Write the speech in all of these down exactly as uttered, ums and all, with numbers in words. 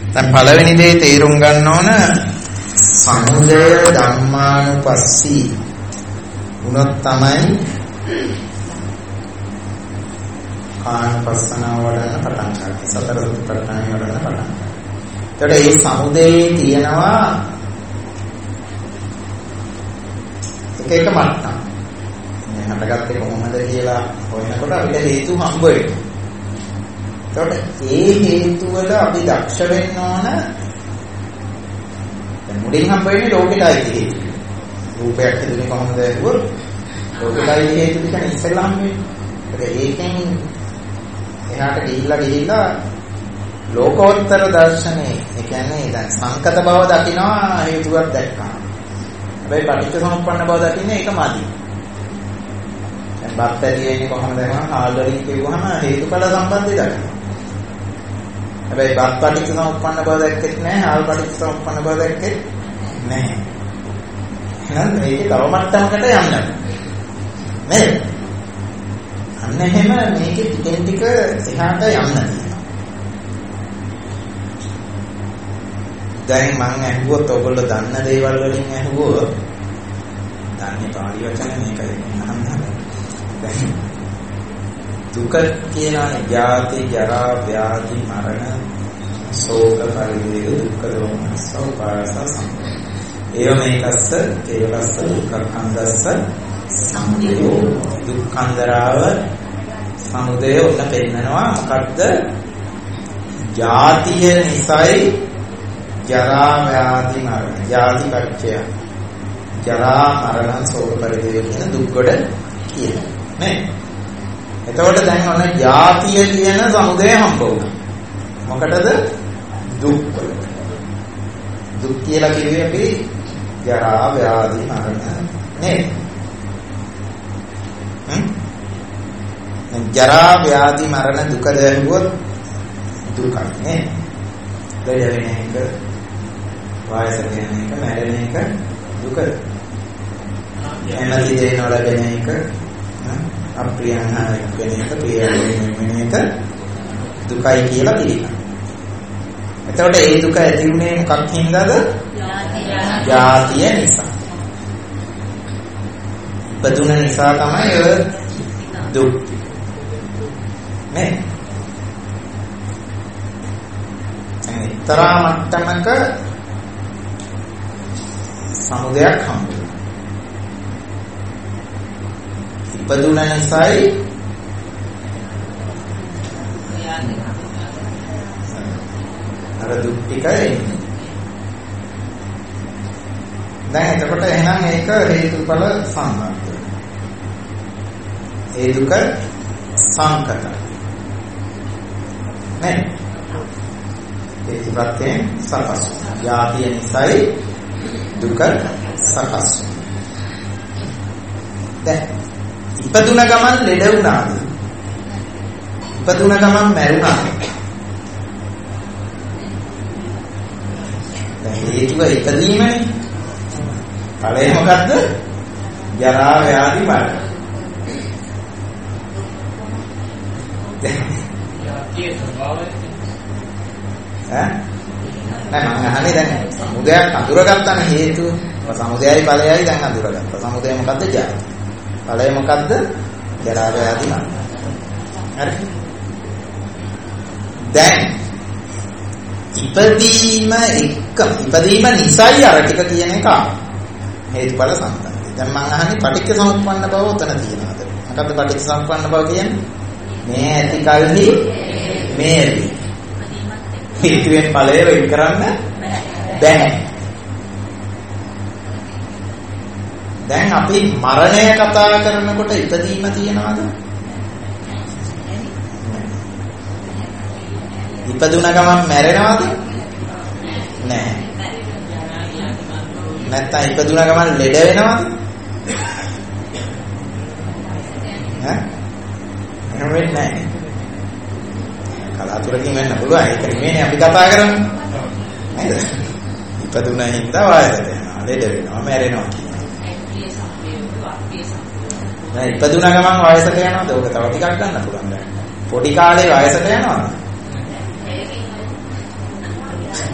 දැන් පළවෙනි දේ තේරුම් ගන්න ඕන සමුදය ධම්මානුපස්සී උනොත් තමයි කායපස්සනාව වඩන්න පටන් ගන්න. සතර සතිපට්ඨාන වඩන්න පටන් ගන්න. ඒකට මේ සමුදයේ තියෙනවා එක එක මට්ටම්. මේ හටගත්තේ කොහොමද කියලා හොයනකොට අපිට හේතු හම්බ වෙනවා. ඒකට ඒ හේතු වල අපි දක්ෂ වෙන්න ඕන. දැන් මුලින් හම්බ වෙන්නේ ලෝකෙටයි හේතු. රූපයක් හදුනේ කොහොමද ඇහුවොත් ලෝකෙටයි හේතු ටික ඉස්සෙල්ලා හම්බ වෙන්නේ. ඒකෙන් එහාට ගිහිල්ලා ගිහිල්ලා ලෝකෝත්තර දර්ශනේ, ඒ කියන්නේ දැන් සංකත බව දකිනවා හේතුවක් දැක්කා. හැබැයි පටිච්චසමුප්පන්න බව දකින්නේ ඒක මදි. දැන් බත් ඇති වෙන්නේ කොහොමද එහෙනම් ආල්වලින් කියුවහම හේතුඵල සම්බන්ධය දකිනවා. හැබැයි බත් පටිච්චසමුප්පන්න බව දැක්කෙත් නැහැ, ආල් පටිච්චසමුප්පන්න බව දැක්කෙත් නැහැ. එහෙනම් මේකේ තව මට්ටමකට යන්න. නේද? අන්න එහෙම මේකේ ටිකෙන් ටික එහාට යන්න. දැන් මම අහුවොත් ඔයගොල්ලෝ දන්න දේවල් වලින් අහුවොත් දන්නේ පාළි වචන මේකයි නහන්න. දැන් දුක කියලානේ ජාති ජරා ව්‍යාධි මරණ ශෝක පරිදේව දුක්ඛ දෝමනස්ස උපායස සම්පත. ඒව මේකස්ස ඒවස්ස දුක්ඛන්දස්ස සමුදයෝ දුක්ඛන්දරාව සමුදය උන්න පෙන්නනවා මොකද්ද? ජාතිය නිසයි ජරා ව්‍යාධි මරණ. ජාති පත්‍ය ජරා මරණ ශෝක පරිදේව කියන දුක් කොට කියන නේ. එතකොට දැන් ඔන්න ජාතිය කියන සමුදය හම්බ වුණා. මොකටද? දුක් වලට. දුක් කියලා කිව්වේ අපි ජරා ව්‍යාධි මරණ නේ. හ්ම් ජරා ව්‍යාධි මරණ දුක දැනුවොත් දුකයි නේ. දෙයවෙන එක වායසට යන එක මැරෙන එක දුක. එනදී දෙන වලගෙන එක අප්‍රියංහාරයක් වෙන එක ප්‍රියයෙන් වෙන එක දුකයි කියලා පිළිගන්න. එතකොට ඒ දුක ඇති වුණේ මොකක් හින්දාද? ජාතිය නිසා. බදුන නිසා තමයි ඔය දුක් නේ. එක්තරා මට්ටමක සමුදයක් හම්බ වෙනවා. ඉපදුන නිසායි අර දුක් ටික එන්නේ. දැන් එතකොට එහෙනම් ඒක හේතුඵල සම්බන්ධය. ඒ දුක සංකතයි. නේ? හේතුපත්යෙන් සකස්. ජාතිය නිසායි දුක සකස්. දැන් ඉපදුන ගමන් ලෙඩ වුණාද? ඉපදුන ගමන් මැරුණාද? දැන් හේතුව ඉපදීමනේ. ඵලය මොකද්ද? ජරා ව්‍යාධි මරණ. ජාතිය ස්වභාවය ඈ නෑ මම අහන්නේ දැන් සමුදයක් අඳුරගත්තානේ හේතුව. සමුදයයි ඵලයයි දැන් අඳුරගත්තා. සමුදය මොකද්ද? ජාති. ඵලය මොකද්ද? ජරා ව්‍යාධි මරණ. හරි. දැන් ඉපදීම එක්ක ඉපදීම නිසයි අර ටික කියන එක හේතුඵල සම්බන්ධය. දැන් මම අහන්නේ පටිච්චසමුප්පන්න බව උතන තියෙනවද? මොකද්ද පටිච්චසමුප්පන්න බව කියන්නේ? මේ ඇති කල්හි මේ ඇති. හේතුවෙන් ඵලය වෙන් කරන්න බෑ. දැන් අපි මරණය කතා කරනකොට ඉපදීම තියනවද? ඉපදුන ගමන් මැරෙනවද? නෑ. නැත්තම් ඉපදුන ගමන් ලෙඩ වෙනවද? ඈ? එහෙම වෙන්නේ නැහැ. කලාතුරකින් වෙන්න පුළුවන්. ඒක නෙමෙයි අපි කතා කරන්නේ. නේද? ඉපදුන හින්දා වයසට යනවා, ලෙඩ වෙනවා, මැරෙනවා කියනවා. නෑ ඉපදුන ගමන් වයසට යනවාද? ඕක තව ටිකක් ගන්න පුළුවන්. පොඩි කාලේ වයසට යනවාද?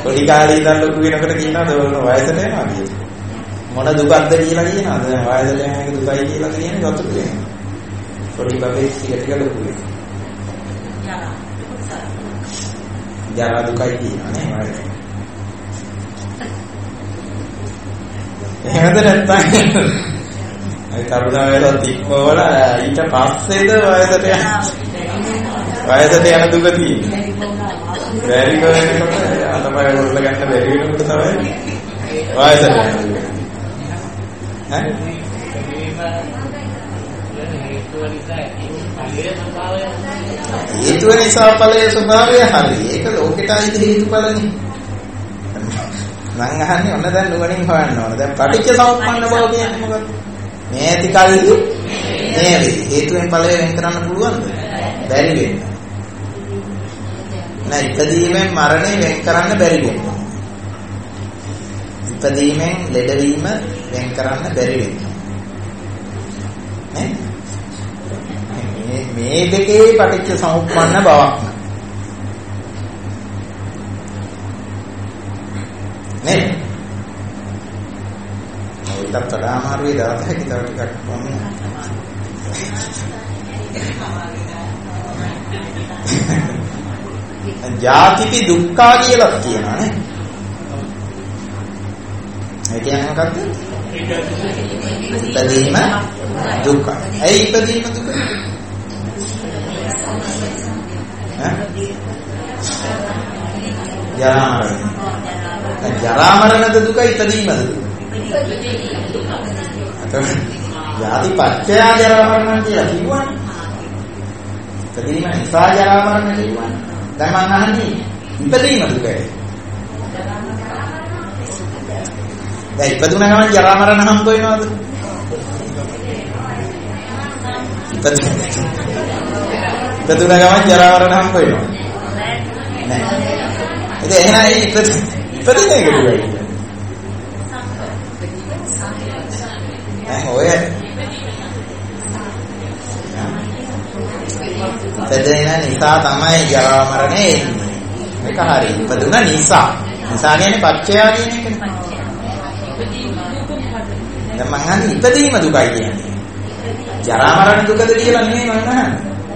පොඩි කාලේ ඉඳන් ලොකු වෙනකොට කියනවාද වයසට යනවා කියලා. මොන දුකක්ද කියලා කියනවාද? දැන් වයසට යන එක දුකයි කියලා කියන්නේ වතුර වෙනවා. පොඩි බබේ ටික ටික ලොකු වෙනවා. ජරා දුකයි කියනවා නේ වයස. එහෙමද නැත්නම් ඒ කරුණා වේලා තික්කවල ඊට පස්සේද වයසට යන වයසට යන දුක තියෙන්නේ. බැරි වෙනකොට අතපය උරල ගන්න බැරි වෙනකොට තමයි වයසට යන දුක. ඈ හේතුව නිසා ඵලයේ ස්වභාවය හරි. ඒක ලෝකෙටයි හේතුඵලනේ. මං අහන්නේ ඔන්න දැන් නුවණින් හොයන්න ඕන. දැන් පටිච්ච සමුප්පන්න බව කියන්නේ මොකක්ද? මේ ඇති කල්ලි මේ හේතුවෙන් ඵලය වෙන් කරන්න පුළුවන්ද? බැරි වෙන්නේ. නෑ ඉපදීමෙන් මරණය වෙන් කරන්න බැරි වෙනවා. ඉපදීමෙන් ලෙඩවීම වෙන් කරන්න බැරි වෙනවා. නේ? මේ දෙකේ පටිච්ච සමුප්පන්න බවක් නේ. ඔයකට වඩා අමාරුයි දාතයි තව ටිකක් වුණා. ජාතිපි දුක්ඛා කියලා කියනවා නේ. ඒ කියන්නේ මොකක්ද? ඉපදීම දුක. ඇයි ඉපදීම දුක? ඈ? ජරා මරණ. ජරා මරණද දුක ඉපදීමද දුක? ජාති පත්‍ය ජරා මරණ කියලා කිව්වනේ. ඉපදීම නිසා ජරා මරණ කිව්වනේ. දැන් මම අහන්නේ ඉපදීම දුකයි. දැන් ඉපදුන ගමන් ජරා මරණ හම්බ වෙනවද? ඉපදුන ඉපදුන ගමන් ජරා මරණ හම්බ වෙනවද? නෑ. ඒක එහෙනම් ඒ ඉපද ඉපදින එක දුකයි. දැන් ඔය ඉපදෙන නිසා තමයි ජරා මරණය එන්නේ. මේක හරි. ඉපදුන නිසා. නිසා කියන්නේ පත්‍ය කියන එකනේ. දැන් මං අහන්නේ ඉපදීම දුකයි කියන්නේ. ජරා මරණ දුකද කියලා නෙමෙයි මං අහන්නේ.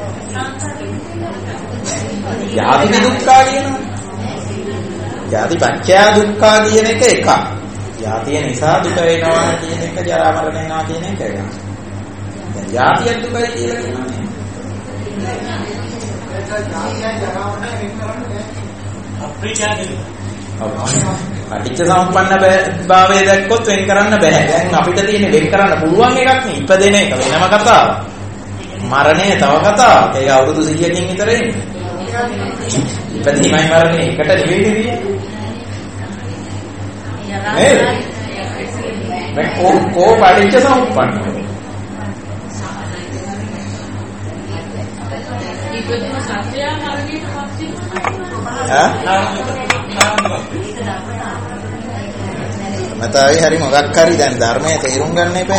ජාති දුක්ඛා කියනවා. ජාති පත්‍ය දුක්ඛා කියන එක එකක්. ජාතිය නිසා දුක වෙනවා කියන එක ජරා මරණ වෙනවා කියන එක එකක්. දැන් ජාතිය දුකයි කියලා කියනවා. පටිච්ච සමුප්පන්න භාවය දැක්කොත් වෙන් කරන්න බෑ. දැන් අපිට තියෙන්නේ වෙන් කරන්න පුළුවන් එකක් නේ. ඉපදෙන එක වෙනම කතාවක්. මරණය තව කතාවක්. ඒක අවුරුදු සීයකින් විතර එන්නේ. ඉපදීමයි මරණය එකට නෙවෙයි දෙන්නේ. නේද? මේ කෝ කෝ පටිච්ච සමුප්පන්න. මතයි හරි මොකක් හරි දැන් ධර්මයේ තේරුම් ගන්න එපා.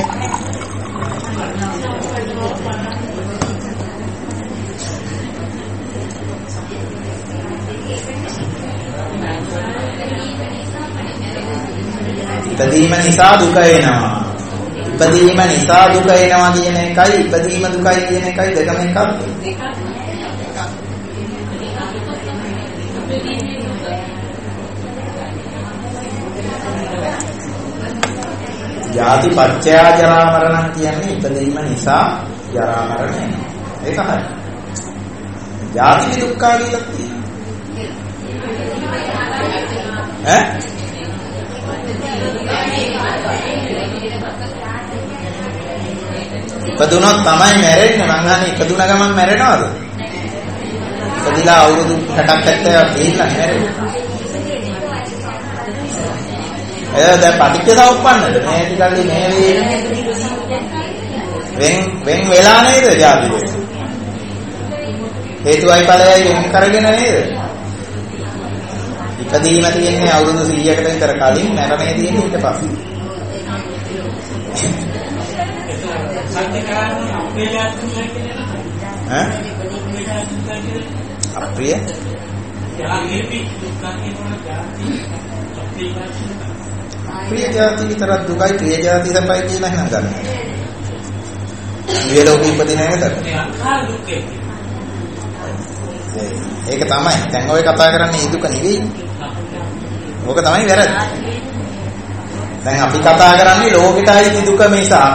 ඉපදීම නිසා දුක එනවා. ඉපදීම නිසා දුක එනවා කියන එකයි ඉපදීම දුකයි කියන එකයි දෙකම එකක්ද? ජාති පත්‍ය ජරා මරණ කියන්නේ ඉපදීම නිසා ජරා මරණ එනවා. ඒක හරි. ජාති දුක්ඛා කියලා කියනවා. ඈ? ඉපදුනොත් තමයි මැරෙන්නේ. මං අහන්නේ ඉපදුන ගමන් මැරෙනවද? ඉපදිලා අවුරුදු හැටක් හැත්තෑවක් ගිහිල්ලා මැරෙන්නේ. එය දැන් පටිච්ච සමුප්පන්නද මේ ටිකල්ලි මේ වෙන් වෙන් වෙලා නේද ජාති වෙන හේතුවයි ඵලයයි වෙන් කරගෙන නේද ඉපදීම තියෙන්නේ අවුරුදු සීයකට විතර කලින් මරණය තියෙන්නේ ඊට පස්සේ ඈ අප්‍රිය ප්‍රිය ජාති විතරක් දුකයි ප්‍රිය ජාති සපයි කියලා එහෙනම් ගන්න. දිව්‍ය ලෝකෙ ඉපදින එකද? ඒක තමයි. දැන් ඔය කතා කරන්නේ ඒ දුක නෙවෙයි. ඕක තමයි වැරද්ද. දැන් අපි කතා කරන්නේ ලෝකෙටයි දුක මිසා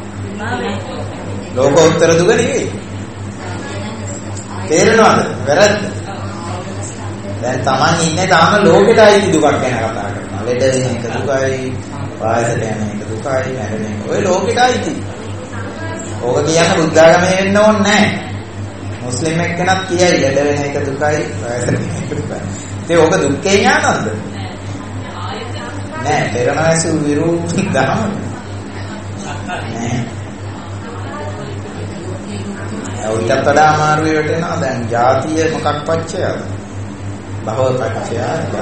ලෝකෝත්තර දුක නෙවෙයි. තේරෙනවද? වැරද්ද. දැන් Taman ඉන්නේ තාම ලෝකෙටයි දුකක් ගැන කතා කරනවා. ලෙඩ වෙන එක දුකයි, වායසට යන එක දුකයි, මැරෙන එක. ඔය ලෝකෙටයි. ඕක කියන්නේ බුද්ධාගමේ වෙන්න ඕනේ නැහැ. මුස්ලිම් එක්කෙනත් කියයි ලෙඩ වෙන එක දුකයි, වායසට යන එක දුකයි. ඒ ඕක දුක්ඛේ ඥානන්ද? නෑ, පෙරණැසු විරූපී දහම. නෑ. ඔයිටත් වඩා අමාරු වෙටෙනවා. දැන් ජාතිය මොකක් පච්චයද? භව පච්චය ජාති.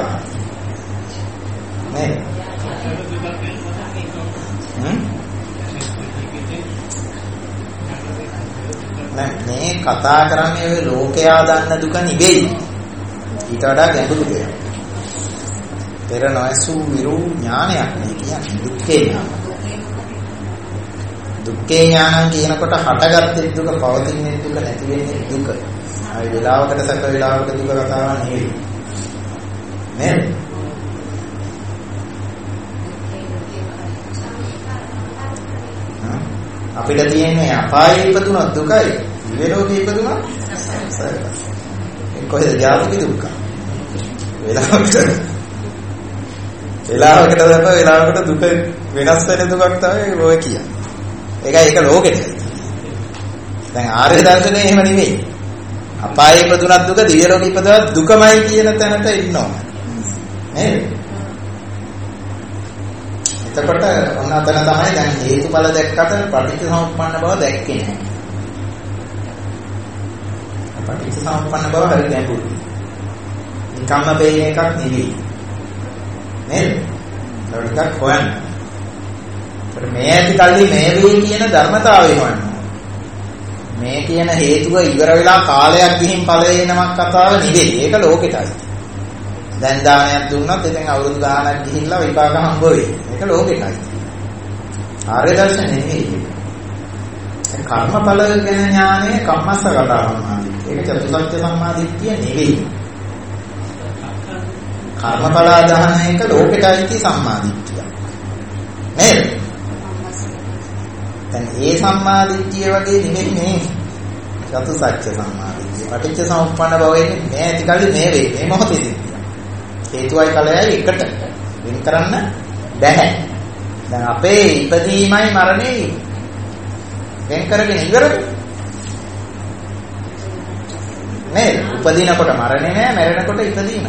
නේ? හ්ම්? නෑ, මේ කතා කරන්නේ ඔය ලෝකයා දන්න දුක නෙවෙයි. ඊට වඩා ගැඹුරු දෙයක්. පෙර නොඇසූ විරූ ඥානයක් නේ කියන්නේ දුක්ඛේ ඥාන. දුක්ඛේ ඥානං කියනකොට හටගත්තේ දුක, පවතින්නේ දුක, නැති වෙන්නේ දුක. ආයි වෙලාවකට සැක වෙලාවකට දුක කතාවක් නෙවෙයි. නේද? අපිට තියෙන්නේ අපායේ ඉපදුනොත් දුකයි, දිව්‍ය ලෝකේ ඉපදුනොත් සැපයි. ඒ කොහෙද ජාතික දුක්ඛ? වෙලාවකට වෙලාවකට සැප වෙලාවකට දුක වෙනස් වෙන දුකක් තමයි ඔය කියන්නේ. ඒකයි ඒක ලෝකෙට. දැන් ආර්ය දර්ශනේ එහෙම නෙවෙයි. අපායේ ඉපදුනත් දුක, දිව්‍ය ලෝකෙ ඉපදුනත් දුකමයි කියන තැනට ඉන්නවා. නේද? එතකොට ඔන්න අතන තමයි දැන් හේතුඵල දැක්කට පටිච්චසමුප්පන්න බව දැක්කේ නැහැ. පටිච්චසමුප්පන්න බව හරි ගැඹුරුයි. නිකම්ම පේන එකක් නෙවෙයි. නේද? ඒක ටිකක් හොයන්න. ඒත් මේ ඇති කල්ලි මේ වේ කියන ධර්මතාවය හොයන්න. මේ කියන හේතුව ඉවර වෙලා කාලයක් ගිහින් ඵලය එනමක් කතාව නෙවෙයි. ඒක ලෝකෙටයි. දැන් දානයක් දුන්නත් ඉතින් අවුරුදු ගානක් ගිහිල්ලා විපාක හම්බ වෙයි. ඒක ලෝකෙටයි. ආර්ය දර්ශනේ නෙවෙයි. කර්මඵල ගැන ඥානය කම්මස්සගත සම්මාදිට්ඨිය. ඒක චතුසත්‍ය සම්මාදිට්ඨිය නෙවෙයි. කර්මඵල ආදාන එක ලෝකෙටයි සම්මාදිට්ඨිය. නේද? දැන් ඒ සම්මාදිට්ඨිය වගේ නෙමෙයි මේ චතුසත්‍ය සම්මාදිට්ඨිය. පටිච්ච සමුප්පන්න භවයේ මේ ඇති කල්ලි මේ වේ. මේ මොහොතේදී හේතුවයි ඵලයයි එකට වෙන කරන්න බැහැ. දැන් අපේ ඉපදීමයි මරණයයි වෙන කරගෙන ඉවරද? නේද? උපදිනකොට මරණය නෑ, මැරෙනකොට ඉපදීම.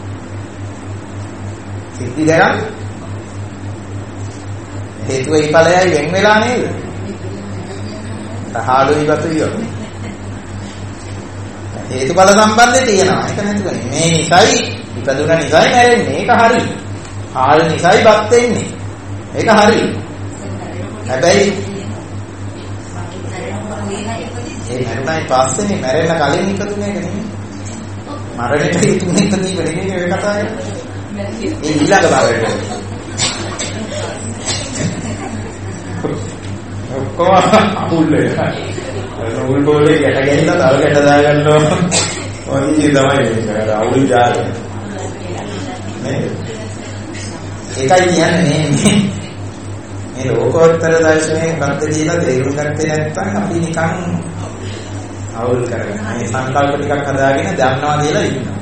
සිද්ධි දෙකක් හේතුවයි ඵලයයි වෙන වෙලා නේද? රහාලුයි වතුයි. හේතුඵල සම්බන්ධය තියෙනවා. ඒක නැතුවනේ. මේ නිසයි ඉපදුන නිසයි මැරෙන්නේ. ඒක හරි. ආල නිසයි බත් වෙන්නේ. ඒක හරි. හැබැයි ඒ මරුණයි පස්සේනේ මැරෙන්න කලින් ඉපදුනේ එක නෙමෙයි. මරණයට ඉතුනේ ඉපදී වෙන්නේ ඔය කතාව. ඒ ඊළඟ භාවයට. ඔක්කොම අහුල් වෙනවා. උල් බෝලේ ගැට ගැහිලා තව ගැට දාගන්නවා. ඔය ඉතින් තමයි මේක. අවුල් ජාල. නේද? ඒකයි කියන්නේ මේ මේ ලෝකෝත්තර දර්ශනයේ පද්ධතියලා තේරුම් ගත්තේ නැත්නම් අපි නිකන් අවුල් කරගෙන මේ සංකල්ප ටිකක් හදාගෙන දන්නවා කියලා ඉන්නවා.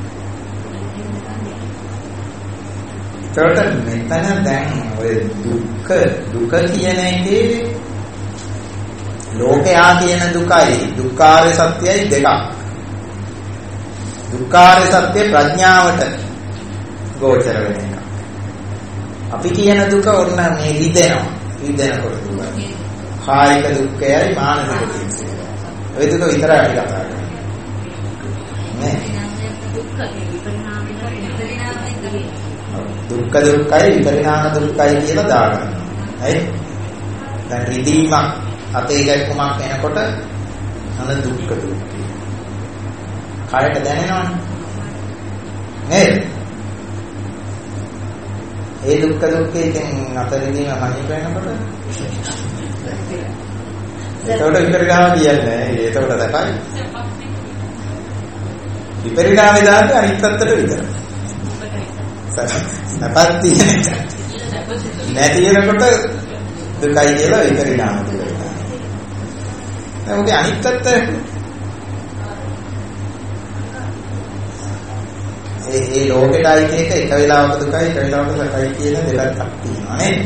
ඒකට මෙතන දැන් ඔය දුක්ඛ දුක කියන එකේ ලෝකයා කියන දුකයි දුක්ඛාරය සත්‍යයි දෙකක්. දුක්ඛාරය සත්‍ය ප්‍රඥාවට ගෝචර වෙන එක. අපි කියන දුක ඔන්න මේ විදෙනවා. විදෙනකොට දුක. කායික දුක්ඛයයි මානසික දුක්ඛයයි. ඔය දුක විතරයි අපි කතා කරන්නේ. නේ? දුක්ඛ දුක්ඛයි විපරිණාම දුක්ඛයි කියලා දාගන්නවා. හරි? දැන් රිදීමක් අතේ ගැක්කමක් එනකොට අන දුක්ඛ දුක්ඛ. කායට දැනෙනවනේ. නේද? ඒ දුක්ඛ දුක්ඛේ ඉතින් අතරින්ම මනින් වෙනකොට ඒකට විපරිණාම කියන්නේ ඒකට දැකයි. විපරිණාමය දාන්නේ අනිත් පැත්තට විතරයි. සපත් තියෙන නැති වෙනකොට දුකයි කියලා විපරිණාම කියනවා. දැන් උගේ අනිත් පැත්ත ඒ ඒ ලෝකෙටයි එක එක වෙලාවක දුකයි එක වෙලාවක සැපයි කියන දෙකක් තියෙනවා නේද?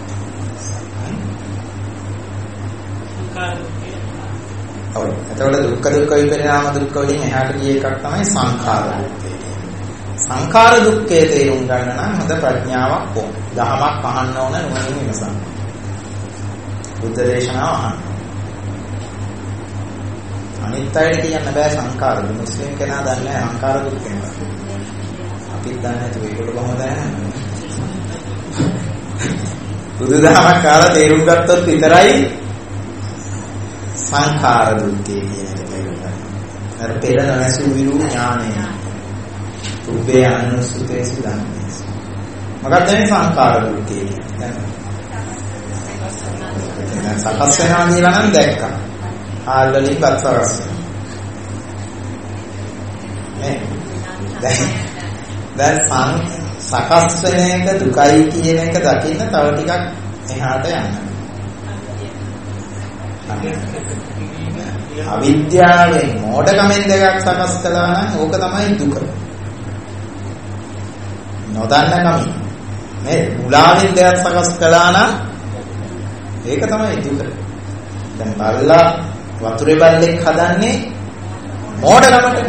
ඔව්. එතකොට දුක්ඛ දුක්ඛ විපරිණාම දුක්ඛ වලින් එහාට ගිය එකක් තමයි සංඛාර දුක්ඛය. සංඛාර දුක්ඛයේ තේරුම් ගන්න නම් හොඳ ප්‍රඥාවක් ඕන. දහමක් අහන්න ඕන නුවණින් විමසන්න. බුද්ධ දේශනාව අහන්න. අනිත් අයට කියන්න බෑ සංඛාර. මුස්ලිම් කෙනා දන්නේ සංඛාර දුක්ඛය. අපිත් දන්නේ නැතුව ඒකට කොහොමද දන්නේ? බුදුදහමක් කාලා තේරුම් ගත්තොත් විතරයි සංඛාර දුක්ඛය කියන එක තේරුම් ගන්න. අර පෙර නැසු විරු ඥානය. උබ්බේ අනුසුතේ සුදන්නේ. මොකක්ද මේ සංඛාර දුක්ඛය කියන්නේ? දැන් සකස් වෙනවා කියලා නම් දැක්කා. ආල් වලින් බත් සකස් වෙනවා. නේ? දැන් දැන් සකස් වෙන එක දුකයි කියන එක දකින්න තව ටිකක් එහාට යන්න. අවිද්‍යාවෙන් මෝඩකමෙන් දෙකක් සකස් කළා නම් ඕක තමයි දුක. නොදන්න කමින් මේ මුලාවෙන් දෙයක් සකස් කළා නම් ඒක තමයි දුක. දැන් බල්ලා වතුරේ බල්ලෙක් හදන්නේ මෝඩකමට.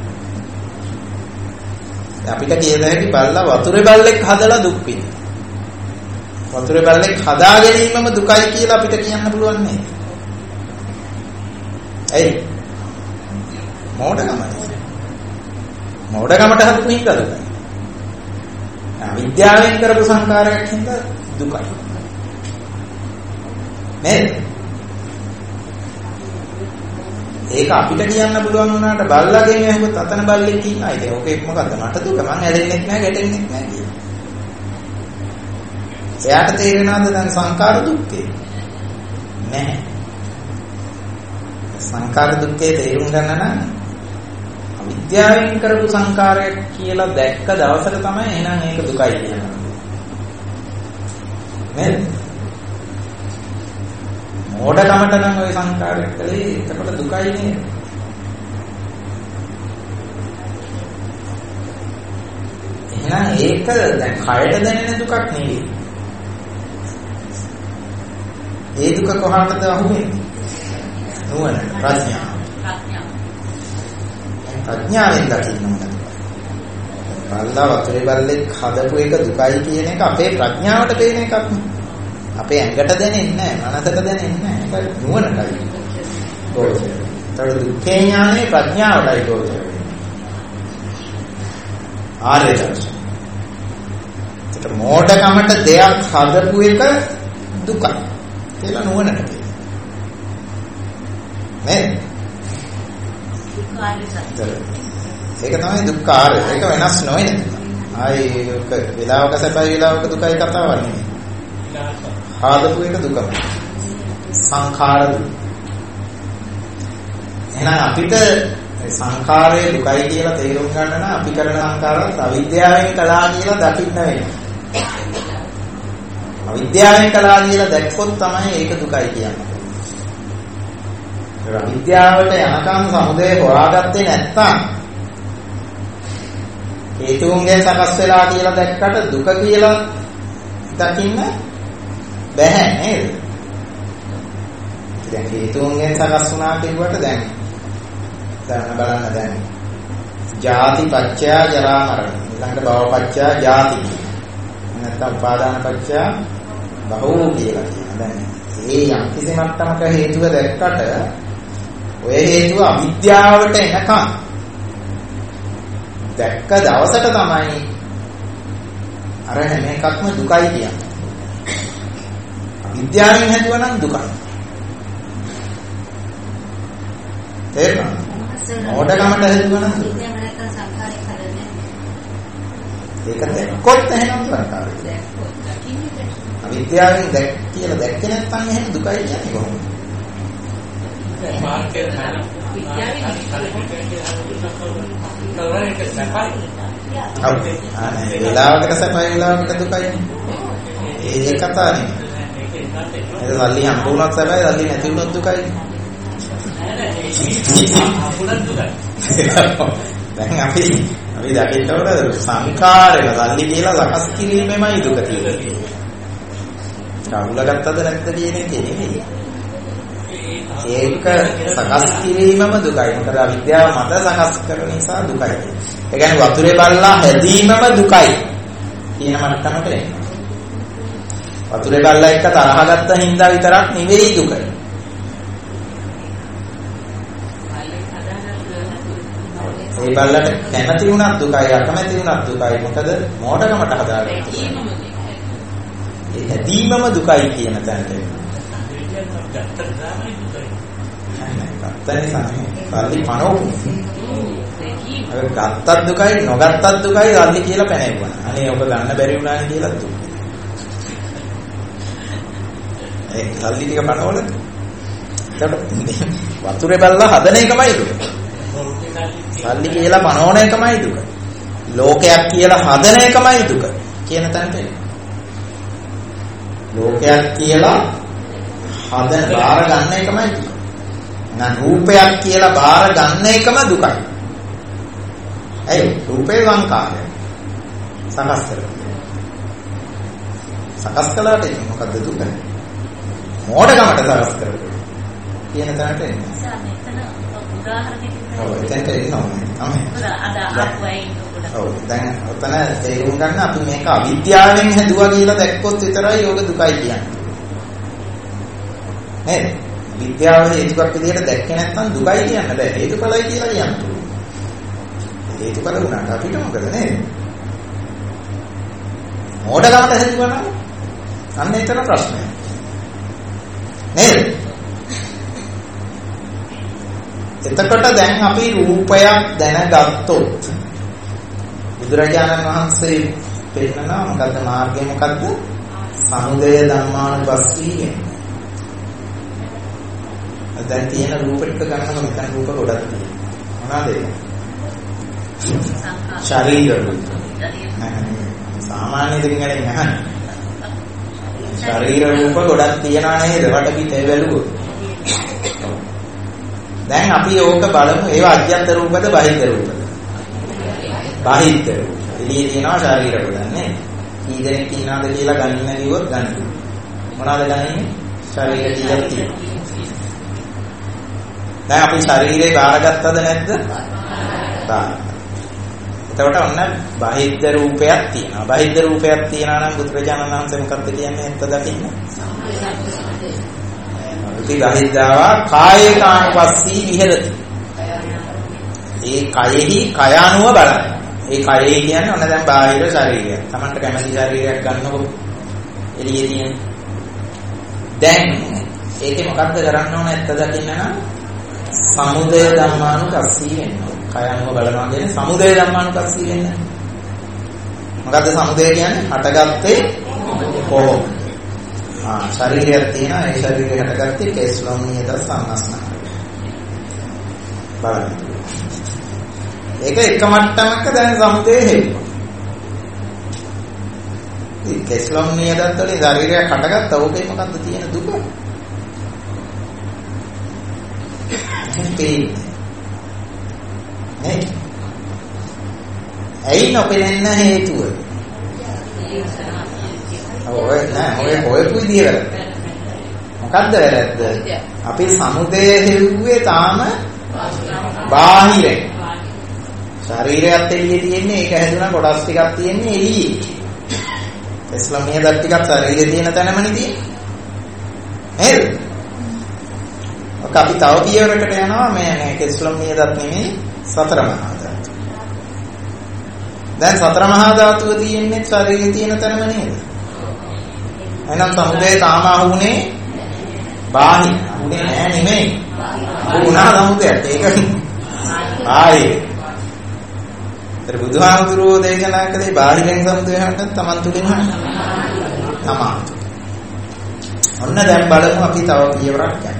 අපිට කියද හැකි බල්ලා වතුරේ බල්ලෙක් හදලා දුක් විඳින. වතුරේ බල්ලෙක් හදා ගැනීමම දුකයි කියලා අපිට කියන්න පුළුවන් නේද? ඇයි? මෝඩකමයි. මෝඩකමට හදපු හින්දා දුකයි. විද්‍යාවෙන් කරපු සංකාරයක් හින්දා දුකයි. නේද? ඒක අපිට කියන්න පුළුවන් වුණාට බල්ලාගෙන් ඇහුවොත් අතන බල්ලෙක් ඉන්නා. ඒක ඕකේ මොකද්ද? මට දුක. මං ඇලෙන්නෙත් නැහැ, ගැටෙන්නෙත් නැහැ කියලා. එයාට තේරෙනවද දැන් සංකාර දුක්ඛේ? නැහැ. සංකාර දුක්ඛේ තේරුම් ගන්න නම් අවිද්‍යාවෙන් කරපු සංකාරයක් කියලා දැක්ක දවසට තමයි එහෙනම් ඒක දුකයි කියනවා. නේද? මෝඩකමට නම් ওই සංකාරයක් කලේ එතකොට දුකයි නේද? එහෙනම් ඒක දැන් කයට දැනෙන දුකක් නෙවෙයි. ඒ දුක කොහාටද අහුවෙන්නේ? නුවණ, ප්‍රඥාව. ප්‍රඥාවෙන් දකින්න ඕන. බල්ලා වතුරේ බල්ලෙක් හදපු එක දුකයි කියන එක අපේ ප්‍රඥාවට පේන එකක් නෙවෙයි. අපේ ඇඟට දැනෙන්නේ නැහැ, මනසට දැනෙන්නේ නැහැ. ඒක නුවණටයි. ගෝචරය. ඒතර දුක්ඛේ ඥානේ ප්‍රඥාවටයි ගෝචරය. ආර්ය දර්ශනය. ඒතර මෝඩකමට දෙයක් හදපු එක දුකයි කියලා නුවණට කියනවා. නේද? දුක්ඛාරය සත්‍ය. ඒක තමයි දුක්ඛාරය. ඒක වෙනස් නොවේ. ආයි ඔක විලාවක සැපයි විලාවක දුකයි කතාවක් නෙමෙයි. හදපු එක දුක. සංඛාර දුක. එහෙනම් අපිට සංඛාරයේ දුකයි කියලා තේරුම් ගන්න නම් අපි කරන සංඛාරات අවිද්‍යාවෙන් කළා කියලා දකින්න වෙනවා. අවිද්‍යාවෙන් කළා කියලා දැක්කොත් තමයි ඒක දුකයි කියන්නේ. ඒ අවිද්‍යාවට යනකම් සමුදය හොයාගත්තේ නැත්නම් හේතුන්ගෙන් සකස් වෙලා කියලා දැක්කට දුක කියලා දකින්න බැහැ නේද? දැන් හේතුන්ගෙන් සකස් වුණා කියුවට දැන් දැන් බලන්න දැන් ජාති පත්‍ය ජරා මරණ ඊළඟට භව පත්‍ය ජාති නැත්නම් උපාදාන පත්‍ය බහුව කියලා කියනවා. දැන් මේ යම් කිසි මට්ටමක හේතුව දැක්කට ඔය හේතුව අවිද්‍යාවට එනකම් දැක්ක දවසට තමයි අර හැම එකක්ම දුකයි කියන්නේ. විද්‍යාවෙන් හැදුවා නම් දුකයි. තේරුණාද? ඕඩකමට හැදුවා නම් දුකයි. ඒක දැක්කොත් එහෙනම් සංකාරය. අවිද්‍යාවෙන් දැක් කියලා දැක්කේ නැත්නම් එහෙනම් දුකයි කියන්නේ කොහොමද? මාර්ගය තමයි. ආනේ වෙලාවකට සැපයි වෙලාවකට දුකයි. ඒ කතාවනේ. ඒක සල්ලි හම්බුනත් සැපයි සල්ලි නැති වුණොත් දුකයි. දැන් අපි අපි දකින්නකොට සංකාරය සල්ලි කියලා සකස් කිරීමෙමයි දුක තියෙන්නේ. කවුල ගත්තද නැද්ද කියන එක නෙමෙයි. ඒක සකස් කිරීමම දුකයි. මොකද අවිද්‍යාව මත සකස් කරන නිසා දුකයි. ඒ කියන්නේ වතුරේ බල්ලා හැදීමම දුකයි කියන මට්ටමට එනවා. වතුරේ බල්ලා එක්ක තරහ ගත්ත හින්දා විතරක් නෙවෙයි දුක. ඒ බල්ලට කැමති වුණත් දුකයි අකමැති වුණත් දුකයි. මොකද මෝඩකමට හදාගන්න. ඒ හැදීමම දුකයි කියන තැනට එනවා. ගත්තනේ සමහර සල්ලි පනවමු. අර ගත්තත් දුකයි නොගත්තත් දුකයි සල්ලි කියලා පැනෙවුවා. අනේ ඔබ ගන්න බැරි වුණානේ කියලා දුක. ඒ සල්ලි ටික පනවල. ඒකට වතුරේ බල්ලා හදන එකමයි දුක. සල්ලි කියලා පනවන එකමයි දුක. ලෝකයක් කියලා හදන එකමයි දුක කියන තැනට එනවා. ලෝකයක් කියලා හදන බාර ගන්න එකමයි දුක. නම් රූපයක් කියලා බාර ගන්න එකම දුකයි. ඒ රූපේ සංකාරය සකස් කරනවා. සකස් කළාට මොකද්ද දුක? මෝඩකමට සකස් කරනවා. කියන තැනට එන්නේ. මෙතන උදාහරණයක් ඔව් එතනට එනවා. තමයි. අද අහුවයි නෝන. ඔව් දැන් ඔතන තේරුම් ගන්න අපි මේක අවිද්‍යාවෙන් හැදුවා කියලා දැක්කොත් විතරයි යෝග දුකයි කියන්නේ. නේද? විද්‍යාව හේතුවක් විදිහට දැක්කේ නැත්නම් දුකයි කියන්න බෑ. හේතුඵලයි කියලා කියන්න පුළුවන්. හේතුඵල උනාට අපිට මොකද නේද? මෝඩකමට හේතුව නම් අන්න එතන ප්‍රශ්නය. නේද? එතකොට දැන් අපි රූපයක් දැනගත්තොත් බුදුරජාණන් වහන්සේ පෙන්නනවා මොකද්ද මාර්ගය මොකද්ද? සමුදය ධම්මානුපස්සී. දැන් තියෙන රූප ටික ගන්නකො මෙතන රූප ගොඩක් තියෙනවා. මොනවාද ඒක? ශරීර රූප. සාමාන්‍ය දෙකින් ගන්නේ නැහැ. ශරීර රූප ගොඩක් තියනා නේද? වටපිටේ බැලුවොත්. දැන් අපි ඕක බලමු ඒවා අධ්‍යත්ත රූපද බාහිර රූපද? බාහිර රූප. එළියේ තියෙනවා ශරීර රූප නේ. කී දෙනෙක් ඉන්නවද කියලා ගන්න කිව්වොත් ගන්න. මොනවාද ගන්නේ? ශරීර ටිකක් තියෙනවා. දැන් අපි ශරීරේ බාරගත්තද නැද්ද? බාර. එතකොට ඔන්න බාහිර රූපයක් තියෙනවා. බාහිර රූපයක් තියෙනවා නම් බුදුරජාණන් වහන්සේ මොකක්ද කියන්නේ? එත්ත දකින්න. ඉති බාහිරවා කායේ කානුපස්සී විහෙරති. ඒ කයෙහි කය අනුව බලන්න. ඒ කයෙහි කියන්නේ ඔන්න දැන් බාහිර ශරීරයක්. Tamanට කැමති ශරීරයක් ගන්නකො එළියේ තියෙන. දැන් ඒකේ මොකක්ද කරන්න ඕන? එත්ත දකින්න නම් සමුදය ධම්මානුපස්සී වෙනවා. කය අනුව බලනවා කියන්නේ සමුදය ධම්මානුපස්සී වෙන්නේ. මොකද්ද සමුදය කියන්නේ? හටගත්තේ කොහොමද? ආ ශරීරයක් තියෙනවා. ඒ ශරීරය හටගත්තේ කේස්ලොම් නියත සම්මස්නාරය. බලන්න. ඒක එක මට්ටමක දැන් සමුදය හේතුව. මේ කේස්ලොම් නියතත් වලින් ශරීරයක් හටගත්තා. ඕකේ මොකද්ද තියෙන දුක? තේ නේ ඇයි නොපෙනෙන්න හේතුව? ඔය නෑ ඔය ඔය කුයිදියර මොකද්ද වැරද්ද? අපි සමුදය හෙව්වේ තාම බාහිරේ. ශරීරයත් එළියේ තියෙන්නේ ඒක හැදුනා කොටස් ටිකක් තියෙන්නේ එළියේ. ඉස්ලාමීය දත් ටිකක් ශරීරයේ තියෙන තැනමනේ තියෙන්නේ. නේද? අපි තව පියවරකට යනවා මේ නේ කෙස්ලොම් නියදත් නෙමෙයි සතර මහා ධාතු. දැන් සතර මහා ධාතුව තියෙන්නේ ශරීරයේ තියෙන තැනම නේද? එහෙනම් සමුදය තාම අහුනේ බාහිර. අහුනේ නෑ නෙමෙයි. අහුණා සමුදයට. ඒක ආයේ. ඒතර බුදුහාමුදුරුවෝ දේශනා කළේ බාහිරෙන් සමුදය හටගන්න තමන් තුළින් තමන්. ඔන්න දැන් බලමු අපි තව පියවරක් යන්න.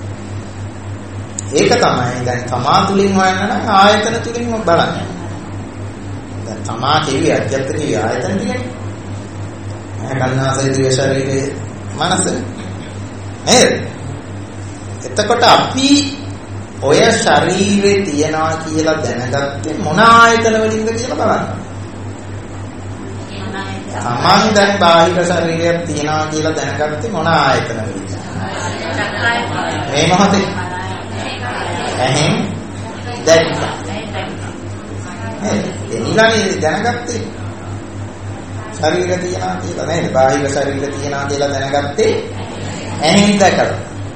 ඒක තමයි දැන් තමා තුළින් හොයන්න නම් ආයතන තුළින් බලන්න. දැන් තමා කියවි අධ්‍යාත්මික ආයතන ටිකනේ. කන්නාසය දිව ශරීරයේ මනස. නේද? එතකොට අපි ඔය ශරීරේ තියනවා කියලා දැනගත්තේ මොන ආයතන වලින්ද කියලා බලන්න. තමන් දැන් බාහිර ශරීරයක් තියනවා කියලා දැනගත්තේ මොන ආයතන වලින්ද? මේ මොහොතේ එහෙන් දැක්කා. එනිලානේ දැනගත්තේ ශරීරය තියනවා කියලා නේද? බාහිර ශරීරය තියනවා කියලා දැනගත්තේ එහෙන් දැකලා.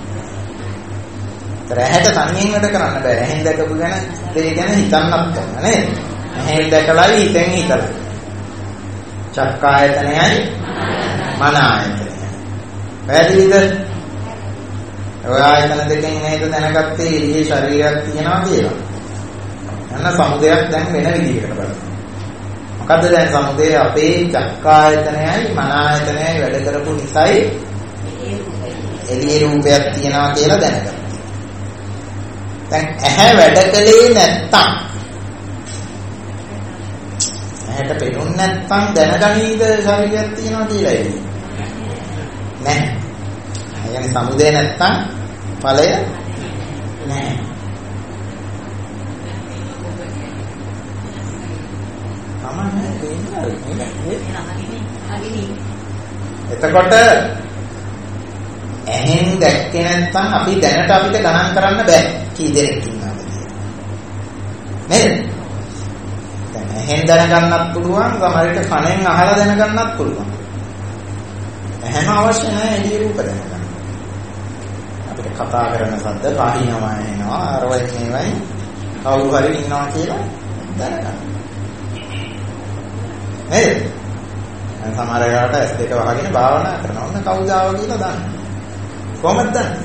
ඒතර ඇහැට තනියෙන් වැඩ කරන්න බෑ. ඇහෙන් දැකපු ගැන ඒ ගැන හිතන්නත් ඕන නේද? ඇහෙන් දැකලායි හිතෙන් හිතලා. චක්කායතනයයි මන ආයතනයයි. පැහැදිලිද? ඔය ආයතන දෙකෙන් නේද දැනගත්තේ එළියේ ශරීරයක් තියෙනවා කියලා. යන සමුදයක් දැන් වෙන විදිහකට බලන්න. මොකද්ද දැන් සමුදය? අපේ චක්කායතනයයි මන ආයතනයයි වැඩ කරපු නිසායි එළියේ රූපයක් තියෙනවා කියලා දැනගත්තා. දැන් ඇහැ වැඩ කළේ නැත්තම් ඇහැට පෙනුනේ නැත්තම් දැනගනීද ශරීරයක් තියෙනවා කියලා එන්නේ නැහැ. ඒ කියන්නේ සමුදය නැත්තම් ඵලය නැහැ. තමන්නේ දෙන්නේ. එතකොට ඇහෙන් දැක්කේ නැත්නම් අපි දැනට අපිට ගණන් කරන්න බෑ කී දෙනෙක් ඉන්නවද කියලා. නේද? දැන් ඇහෙන් දැනගන්නත් පුළුවන්, සමහරවිට කනෙන් අහලා දැනගන්නත් පුළුවන්. එහෙම අවශ්‍ය නැහැ එළිය රූප දැනගන්න. අපිට කතා කරන සද්ද පහිනවා එනවා, අරවයි මේවයි කවුරු හරි ඉන්නවා කියලා දැනගන්න. නේද? සමහර වෙලාවට ඇස් දෙක වහගෙන භාවනා කරනවා. ඔන්න කවුද ආව කියලා දන්න. කොහොමද දන්නේ?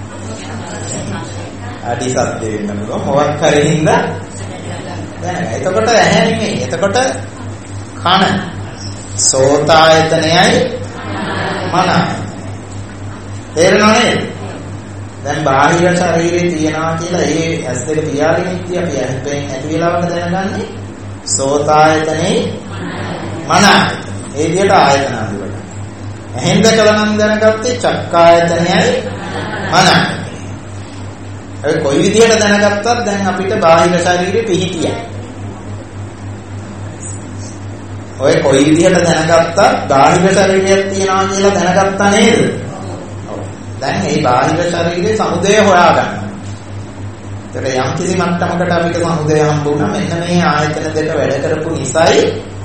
අඩි සත්‍ය වෙන්න පුළුවන්. මොකක් හරි හින්දා දැනගන්න. එතකොට ඇහැ නෙමෙයි. එතකොට කන. සෝතායතනයයි මන. තේරෙනව නේද? දැන් බාහිර ශරීරේ තියනවා කියලා ඒ ඇස් දෙක පියාගෙන ඉතිය අපි ඇහෙන් ඇති වෙලාවක දැනගන්නේ සෝතායතනේ මන. ඒ විදිහට ආයතන අඳුරන. එහෙන් දැකලා නම් දැනගත්තේ චක්කායතනයයි මනයි. ඒ කොයි විදිහට දැනගත්තත් දැන් අපිට බාහිර ශරීරෙ පිහිටියයි. ඔය කොයි විදිහට දැනගත්තත් බාහිර ශරීරයක් තියනවා කියලා දැනගත්තා නේද? ඔව්. දැන් මේ බාහිර ශරීරයේ සමුදය හොයාගන්න. ඒතර යම් කිසි මට්ටමකට අපිට සමුදය හම්බ වුණා. මෙන්න මේ ආයතන දෙක වැඩ කරපු නිසායි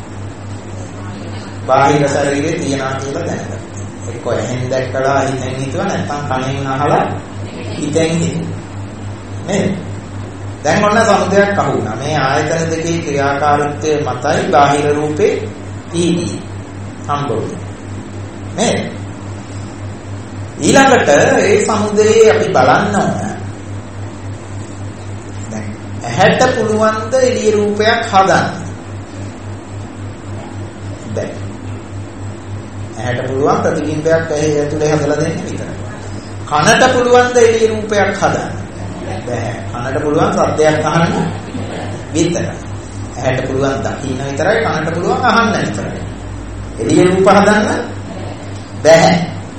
බාහිර ශරීරයේ තියනවා කියලා දැනගත්තා. එක්ක එහෙන් දැක්කලා හිතෙන් හිතුවා නැත්නම් කනෙන් අහලා හිතෙන් හිතුවා. නේද? දැන් ඔන්න සමුදයක් අහු වුණා. මේ ආයතන දෙකේ ක්‍රියාකාරීත්වය මතයි බාහිර රූපේ තීදී හම්බ වුණා. නේද? ඊළඟට ඒ සමුදයේ අපි බලන්න ඕන. දැන් ඇහැට පුළුවන් ද එළිය රූපයක් හදන්න? දැන් ඇහැට පුළුවන් ප්‍රතිබිම්බයක් ඇහි ඇතුලේ හදලා දෙන්න විතරයි. කනට පුළුවන් ද එළිය රූපයක් හදන්න? බෑ. කනට පුළුවන් ශබ්දයක් අහන්න විතරයි. ඇහැට පුළුවන් දකින්න විතරයි, කනට පුළුවන් අහන්න විතරයි. එළිය රූප හදන්න බෑ.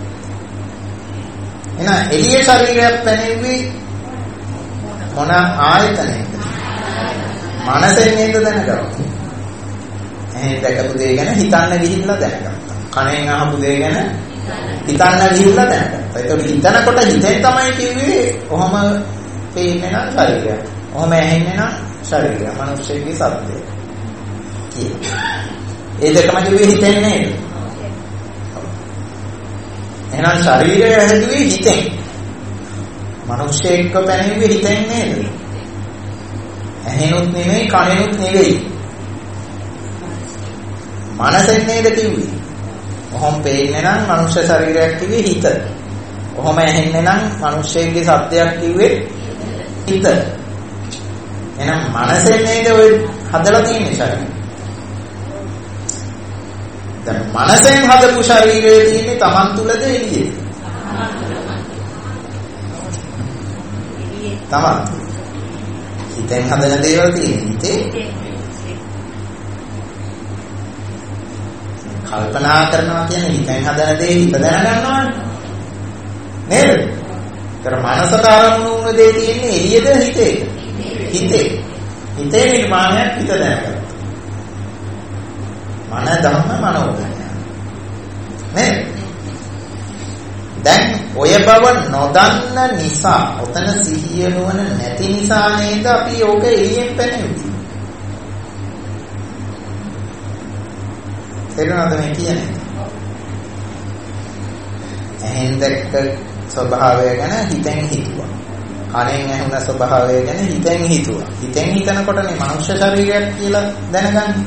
එහෙනම් එළිය ශරීරයක් පැනෙන්නේ මොන ආයතනයකද? මනසෙන් නේද දැනගන්නේ. ඇහෙන් දැකපු දේ ගැන හිතන්න ගිහිල්ලා දැනගත්තා. කනෙන් අහපු දේ ගැන හිතන්න ගිහිල්ලා දැනගත්තා. ඒතකොට හිතනකොට හිතෙන් තමයි කිව්වේ ඔහම පේන්නේ නම් ශරීරය. ඔහම ඇහෙන්නේ නම් ශරීරය. මනුෂ්‍යයේ සත්‍යය. කියලා. ඒ දෙකම කිව්වේ හිතෙන් නේද? එහෙනම් ශරීරය හැදුවේ හිතෙන්. මනුෂ්‍යයෙක්ව පැනෙන්නේ හිතෙන් නේද? ඇහෙනුත් නෙමෙයි, කනෙනුත් නෙවෙයි. මනසෙන් නේද කිව්වේ? ඔහොම පේන්නේ නම් මනුෂ්‍ය ශරීරයක් කිව්වේ හිත. ඔහොම ඇහෙන්නේ නම් මනුෂ්‍යයෙක්ගේ සත්‍යයක් කිව්වේ හිත. එහෙනම් මනසෙන් නේද ඔය හදලා තියෙන්නේ ශරීරය. දැන් මනසෙන් හදපු ශරීරයේ තියෙන්නේ Taman තුලද එළියේ? Taman. හිතෙන් හදන දේවල් තියෙන්නේ හිතේ. කල්පනා කරනවා කියන්නේ හිතෙන් හදන දේ හිත දැනගන්නවානේ. නේද? ඒතර මනසට ආරම්භ වුණ දේ තියෙන්නේ එළියේද හිතේ? හිතේ. හිතේ නිර්මාණයක් හිත දැනගන්න. මන ධම්ම මනෝගය. නේද? දැන් ඔය බව නොදන්න නිසා, ඔතන සිහිය නුවණ නැති නිසා නේද අපි ඕක එළියෙන් පැනෙන්නේ. තේරුණාද මේ කියන්නේ? ඇහෙන් දැක්ක ස්වභාවය ගැන හිතෙන් හිතුවා. කනෙන් ඇහුණ ස්වභාවය ගැන හිතෙන් හිතුවා. හිතෙන් හිතනකොටනේ මනුෂ්‍ය ශරීරයක් කියලා දැනගන්නේ.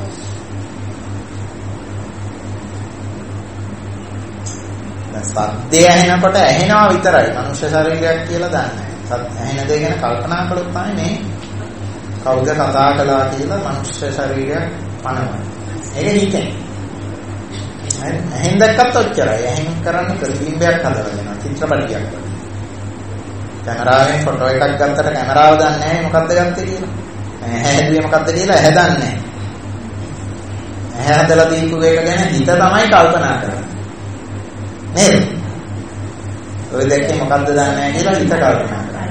සද්දය ඇහෙනකොට ඇහෙනවා විතරයි මනුෂ්‍ය ශරීරයක් කියලා දන්නේ. සත් ඇහෙන දේ ගැන කල්පනා කළොත් තමයි මේ කවුද කතා කළා කියලා මනුෂ්‍ය ශරීරයක් පනවන්නේ. ඒක හිතෙන්. හරි. ඇහෙන් දැක්කත් ඔච්චරයි. ඇහෙන් කරන්නේ ප්‍රතිබිම්බයක් හදලා දෙනවා. චිත්‍රපටියක් වගේ. කැමරාවෙන් ෆොටෝ එකක් ගත්තට කැමරාව දන්නේ නැහැ මොකද්ද ගත්තේ කියලා. ඇහැ හැදුවේ මොකද්ද කියලා ඇහැ දන්නේ නැහැ. ඇහැ හදලා දීපු එක ගැන හිත තමයි කල්පනා කරන්නේ. නේද? ඔය දැක්කේ මොකද්ද දන්නේ නැහැ කියලා හිත කල්පනා කරනවා.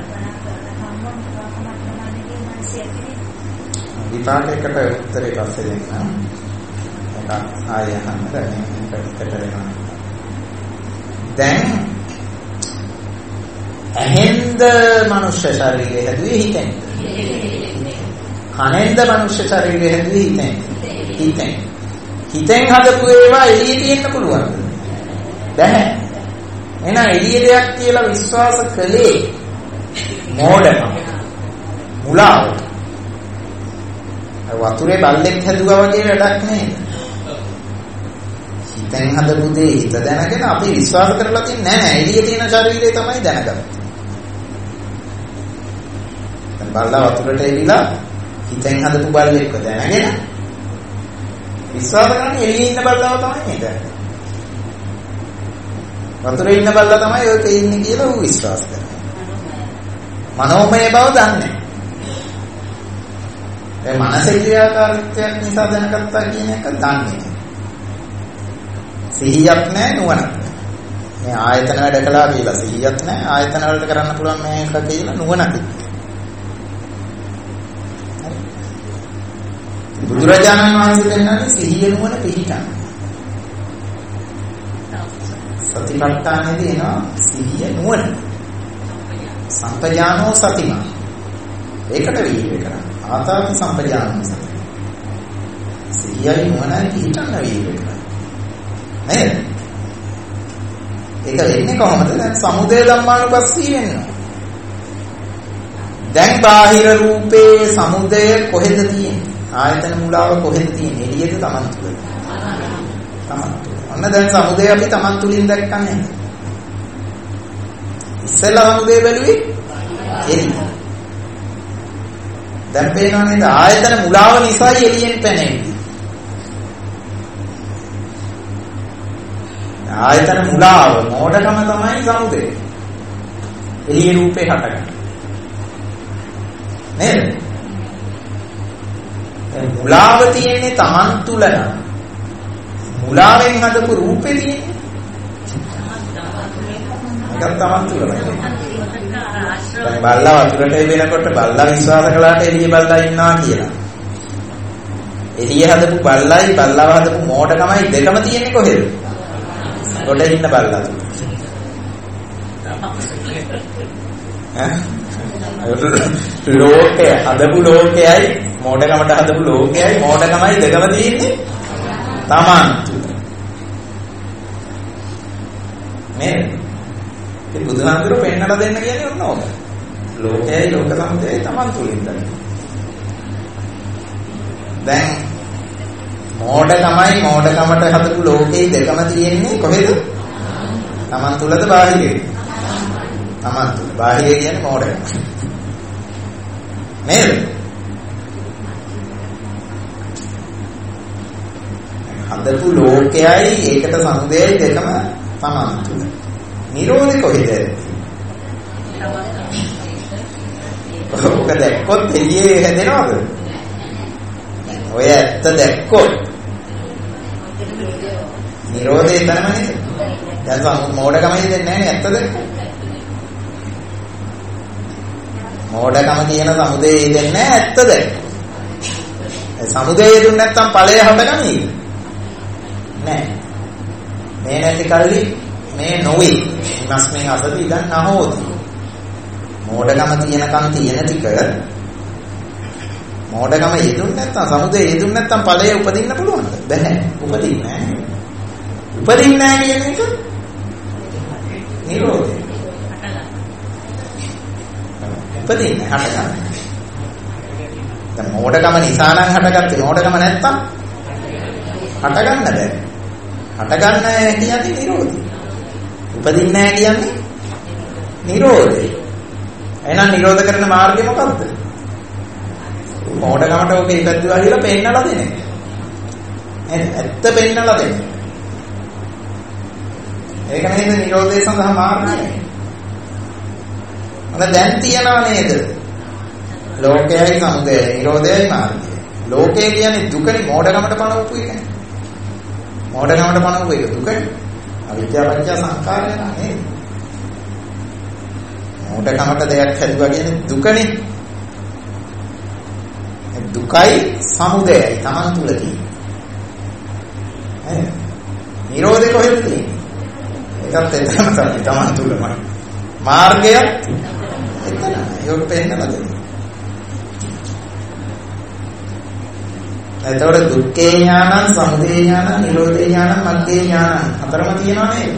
විපාකයකට උත්තරේ පස්සේ දෙන්නම්. ඒක ආය අහන්න මේකට වෙනවා. දැන් ඇහෙන්ද මනුෂ්‍ය ශරීරය හැදුවේ හිතෙන්. කනෙන්ද මනුෂ්‍ය ශරීරය හැදුවේ හිතෙන්. හිතෙන්. හිතෙන් හදපු ඒවා එළියේ තියෙන්න පුළුවන්. බැහැ. එහෙනම් එළිය දෙයක් කියලා විශ්වාස කළේ මෝඩකම. මුලාව. වතුරේ බල්ලෙක් හැදුවා වගේ වැඩක් නේද? හිතෙන් හදපු දේ හිත දැනගෙන අපි විශ්වාස කරලා තින්නේ නැහැ. එළියේ තියෙන ශරීරය තමයි දැනගත්තේ. දැන් බල්ලා වතුරට එවිලා හිතෙන් හදපු බල්ලෙක්ව දැනගෙන විශ්වාස කරන්නේ එළියේ ඉන්න බල්ලාව තමයි නේද? වතුරේ ඉන්න බල්ලා තමයි ඔය තේින්නේ කියලා ඌ විශ්වාස කරනවා. මනෝමය බව දන්නේ. ඒ මනසේ ක්‍රියාකාරීත්වයක් නිසා දැනගත්තා කියන එක දන්නේ නැහැ. සිහියක් නැහැ නුවණක් නැහැ. මේ ආයතන වැඩ කළා කියලා සිහියක් නැහැ. ආයතන වලට කරන්න පුළුවන් මේක කියලා නුවණක්. බුදුරජාණන් වහන්සේ දෙන්නන්නේ සිහිය නුවණ පිහිටන්න. සතිපට්ඨානෙදී එනවා සිහිය නුවණ. සම්පජානෝ සතිමා. ඒකට වීර්ය කරන්න. ආතාපි සම්පජානෝ සති. සිහියයි නුවණයි පිහිටන්න වීර්ය කරන්න. නේද? ඒක වෙන්නේ කොහොමද? දැන් සමුදය ධම්මානුපස්සී වෙනවා. දැන් බාහිර රූපේ සමුදය කොහෙද තියෙන්නේ? ආයතන මූලාව කොහෙද තියෙන්නේ? එළියද Taman තුල? Taman තුල. ඔන්න දැන් සමුදය අපි Taman තුලින් දැක්කන්නේ. ඉස්සෙල්ලා සමුදය බැලුවේ එළිය. දැන් පේනවා නේද? ආයතන මූලාව නිසා එළියෙන් පැනෙන්නේ. ආයතන මූලාව මෝඩකම තමයි සමුදය. එළියේ රූපේ හටගන්නේ. නේද? දැන් මූලාව තියෙන්නේ Taman තුල නම් මුලාවෙන් හදපු රූපේ තියෙන්නේ. ඒක Taman තුල නේද? දැන් බල්ලා වතුරට වෙනකොට බල්ලා විශ්වාස කළාට එළිය බල්ලා ඉන්නවා කියලා. එළිය හදපු බල්ලයි බල්ලාව හදපු මෝඩකමයි දෙකම තියෙන්නේ කොහෙද? ගොඩ ඉන්න බල්ලා තුල. ඈ? ලෝකේ හදපු ලෝකයයි මෝඩකමට හදපු ලෝකයයි මෝඩකමයි දෙකම තියෙන්නේ Taman තුල. නේද? ඒ බුදුහාමුදුරුවෝ පෙන්නලා දෙන්න කියන්නේ ඔන්න ඕක. ලෝකයයි ලෝක සමුදයයි Taman තුලින් තමයි. දැන් මෝඩකමයි මෝඩකමට හදපු ලෝකේ දෙකම තියෙන්නේ කොහෙද? Taman තුලද බාහිරේ? Taman තුල. බාහිරේ කියන්නේ මෝඩකම. නේද? හදපු ලෝකයයි ඒකට සමුදයයි දෙකම තමන් තුල. නිරෝධය කොහෙද? ඔක දැක්කොත් එළියේ හැදෙනවද? ඔය ඇත්ත දැක්කොත් නිරෝධය එතනම නේද? දැන් මෝඩකම හිතෙන්නේ නැහැ නේ ඇත්ත දැක්කොත්. මෝඩකම කියන සමුදේ හිතෙන්නේ නැහැ ඇත්ත දැක්කොත්. ඒ සමුදේ දුන්න නැත්තම් ඵලය හදගන්නේ නෑ. මේ නැති කල්ලි මේ නොවේ. ඉමස්මෙන් අසති ඉඳන් නැහොති. මෝඩකම තියෙනකන් තියෙන ටික මෝඩකම යෙදුන්නේ නැත්තම් සමුදේ යෙදුන්නේ නැත්තම් ඵලය උපදින්න පුළුවන්ද? බැහැ. උපදින්නේ නැහැ. උපදින්නේ නැහැ කියන එක නිරෝධය. උපදින්නේ හටගන්න. දැන් මෝඩකම නිසා නම් හටගත්තේ මෝඩකම නැත්තම් හටගන්න බැහැ. හටගන්න කියන්නේ නිරෝධය. උපදින්නේ නැහැ කියන්නේ නිරෝධය. එහෙනම් නිරෝධ කරන මාර්ගය මොකක්ද? මෝඩකමට ඔක ඉපැද්දුවා කියලා පෙන්නලා දෙන එක. ඇත්ත පෙන්නලා දෙන. ඒක නේද නිරෝධය සඳහා මාර්ගය. අද දැන් තියනවා නේද? ලෝකයයි සමුදයයි නිරෝධයයි මාර්ගය. ලෝකය කියන්නේ දුකනේ මෝඩකමට පණවපු එක. මෝඩකමට පණවපු එක දුකනේ. අවිද්‍යාව පත්‍ය සංඛාරය නේද? මෝඩකමට දෙයක් හැදුවා කියන්නේ දුකනේ. දුකයි සමුදයයි තමන් තුල තියෙන්නේ. නේද? නිරෝධය කොහෙද තියෙන්නේ? ඒකත් එතනම තමයි තමන් තුලමයි. මාර්ගය එතන. ඒක පෙන්නලා දෙන්න. එතකොට දුක්ඛේ ඥානං, සමුදය ඥානං, නිරෝධේ ඥානං, මග්ගේ ඥානං හතරම තියෙනවා නේද?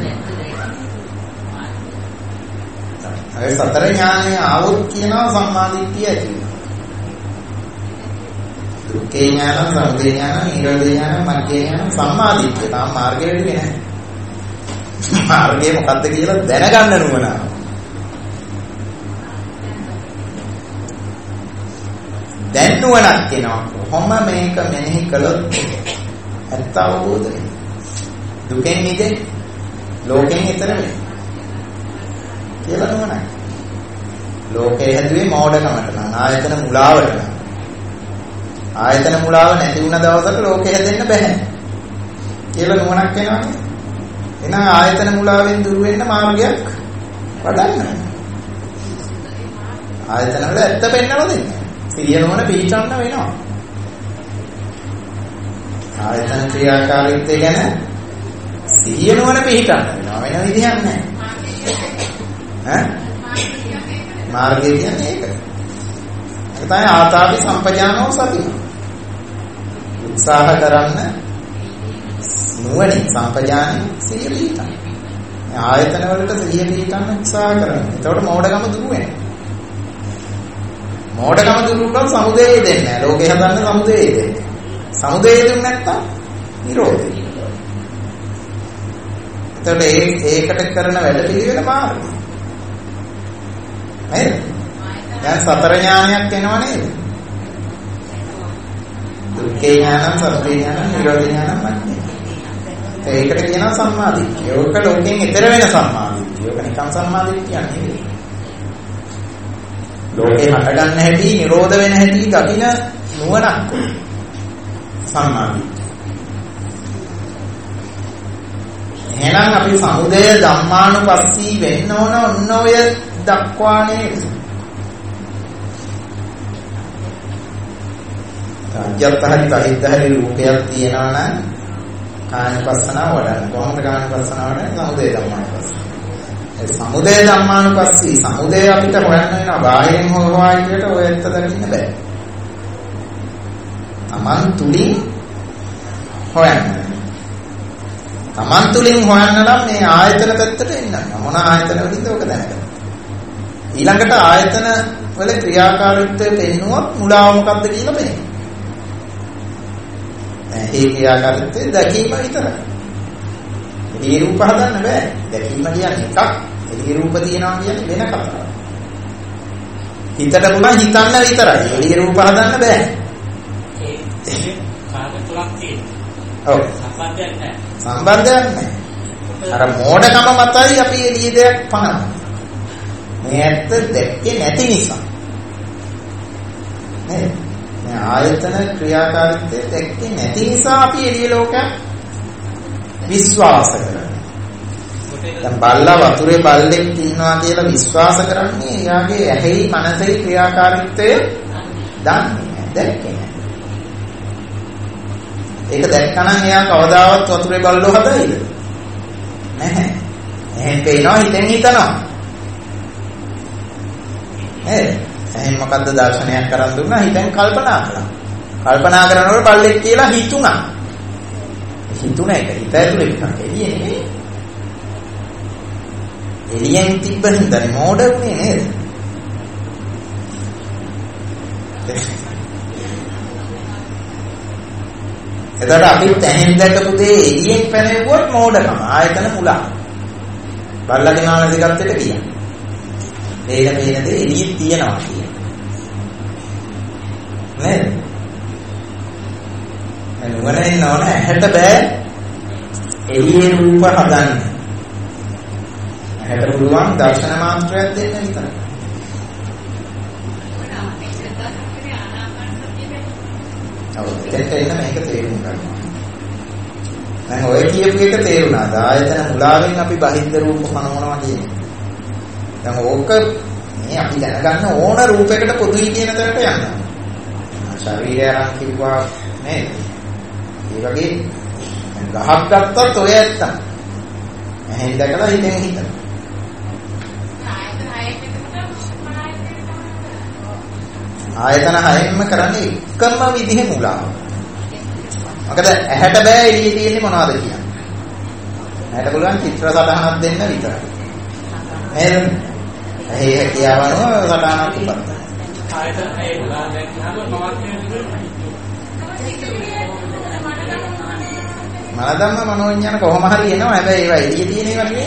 ඒ සතර ඥානය ආවොත් කියනවා සම්මාදිට්ඨිය ඇති වෙනවා. දුක්ඛේ ඥානං, සමුදය ඥානං, නිරෝධේ ඥානං, මග්ගේ ඥානං සම්මාදිට්ඨිය. තාම මාර්ගය වෙන්නේ නැහැ. මාර්ගය මොකද්ද කියලා දැනගන්න නුවණ. දැන් නුවණක් එනවා. කොහොම මේක මෙනෙහි කළොත් ඇත්ත අවබෝධ වෙයි. දුකෙන් මිදෙන්න, ලෝකෙන් ඈතර වෙන්න. කියලා නුවණයි. ලෝකේ හැදුවේ මෝඩකමට නම් ආයතන මුලාවට නම්. ආයතන මුලාව නැති වුණ දවසට ලෝකේ හැදෙන්න බෑ. කියලා නුවණක් එනවානේ. එහෙනම් ආයතන මුලාවෙන් දුර වෙන්න මාර්ගයක් වඩන්න. ආයතන වල ඇත්ත පෙන්නලා දෙන්න. සිහිය නොවන පිළිචන්න වෙනවා. ආයතන ක්‍රියාකාරීත්වය ගැන සිහිය නොවන පිළිචන්න වෙනවා. වෙන විදිහක් නැහැ. ඈ? මාර්ගය කියන්නේ ඒක. ඒක තමයි ආතාපි සම්පජානෝ සති. උත්සාහ කරන්න නුවණින් සම්පජාන සිහිය පිළිචන්න. ආයතන වලට සිහිය පිළිචන්න උත්සාහ කරන්න. එතකොට මෝඩකම දුරු වෙනවා. මෝඩකම දුරුනොත් සමුදය දෙන්නේ නැහැ. ලෝකේ හදන්න සමුදය දෙන්නේ. සමුදය දුන්නේ නැත්තම් නිරෝධය. එතකොට ඒ ඒකට කරන වැඩ පිළිවෙල මාර්ගය. නේද? දැන් සතර ඥානයක් එනවා නේද? දුක්ඛේ ඥානං, සමුදය ඥානං, නිරෝධ ඥානං මග්ගේ. ඒකට කියනවා සම්මාදිට්ඨිය. ඒක ලෝකෙන් ඈතර වෙන සම්මාදිට්ඨිය. ඒක නිකන් සම්මාදිට්ඨියක් නෙවෙයි. ලෝකේ හටගන්න හැටි, නිරෝධ වෙන හැටි දකින නුවණක් සම්මාදිට්ඨිය. එහෙනම් අපි සමුදය ධම්මානුපස්සී වෙන්න ඕන ඔන්න ඔය දක්වා නේද? අජත්තහරි පරිද්දහරි රූපයක් තියෙනවා නම් කායනුපස්සනාව වඩන්න. කොහොමද කායනුපස්සනාව වඩන්නේ? සමුදය ධම්මානුපස්සී. ඒ සමුදය ධම්මානුපස්සී සමුදය අපිට හොයන්න වෙනවා. බාහිරින් හොයවා කියලට ඔය ඇත්ත දකින්න බෑ. Taman තුලින් හොයන්න. Taman තුලින් හොයන්න නම් මේ ආයතන පැත්තට එන්න. මොන ආයතන වලින්ද ඔක දැනගන්න. ඊළඟට ආයතන වල ක්‍රියාකාරීත්වය පෙන්නුවොත් මුලාව මොකක්ද කියලා පෙන්නනවා. මේ ක්‍රියාකාරීත්වය දැකීම විතරයි. ඒ රූප හදන්න බෑ. දැකීම කියන්නේ එකක්. ඒ රූප තියනවා කියන්නේ වෙන කතාවක්. හිතට පුළුවන් හිතන්න විතරයි. ඒ රූප හදන්න බෑ. ඒ කාර්ය තුනක් තියෙනවා. ඔව්. සම්බන්ධයක් නැහැ. සම්බන්ධයක් නැහැ. අර මෝඩකම මතයි අපි එළිය දෙයක් පනවන්නේ. මේ ඇත්ත දැක්කේ නැති නිසා. නේද? මේ ආයතන ක්‍රියාකාරීත්වය දැක්කේ නැති නිසා අපි එළිය ලෝකයක් විශ්වාස කරනවා. දැන් බල්ලා වතුරේ බල්ලෙක් ඉන්නවා කියලා විශ්වාස කරන්නේ එයාගේ ඇහි මනසේ ක්‍රියාකාරීත්වය දන්නේ දැක්කේ නැහැ. ඒක දැක්කනම් එයා කවදාවත් වතුරේ බල්ලෝ හදයිද? නැහැ. එහෙන් පේනවා හිතෙන් හිතනවා. නේද? එහෙන් මොකද්ද දර්ශනයක් කරන් දුන්නා හිතෙන් කල්පනා කළා. කල්පනා කරනකොට බල්ලෙක් කියලා හිතුණා. හිතුණ එක හිත ඇතුලේ නිකන් එළියේ නෙමෙයි. එළියෙන් තිබ්බ හින්දා මෝඩ වුණේ නේද? එතකොට අපි තැහෙන් දැකපු දේ එළියෙන් පැනෙවුවොත් මෝඩකම ආයතන මුලා. බල්ලගේ නාන දෙකත් එක කියන්නේ. මේක මේන දේ එළියේ තියෙනවා කියන්නේ. නේද? නුවණ එන්න ඕන ඇහැට බෑ එළියේ රූප හදන්න. ඇහැට පුළුවන් දර්ශන මාත්‍රයක් දෙන්න විතරයි. ඔව් ඒක එන්න මේක තේරුම් ගන්න. දැන් ඔය කියපු එක තේරුණාද? ආයතන මුලාවෙන් අපි බහිද්ද රූප පනවනවා කියන්නේ. දැන් ඕක මේ අපි දැනගන්න ඕන රූපයකට පොදුයි කියන තැනට යනවා. ශරීරය අරන් කිව්වා නේද? ඒ වගේ ගහක් ගත්තත් ඔය ඇත්ත. එහෙන් දැකලා හිතෙන් හිතන. ආයතන හයෙන්ම කරන්නේ එකම විදිහේ මුලාව. මොකද ඇහැට බෑ එළියේ තියෙන්නේ මොනවද කියන්නේ. ඇහැට පුළුවන් චිත්‍ර සටහනක් දෙන්න විතරයි. නේද? ඇහි හැකියාවන සටහනක් තිබ්බත්. ආයතන හයේ මුලාව දැක්කම මොනවද කියන්නේ? මනදම්ම මනෝවිඤ්ඤාණ කොහොම හරි එනවා. හැබැයි ඒවා එළියේ තියෙන ඒවා නෙවෙයි.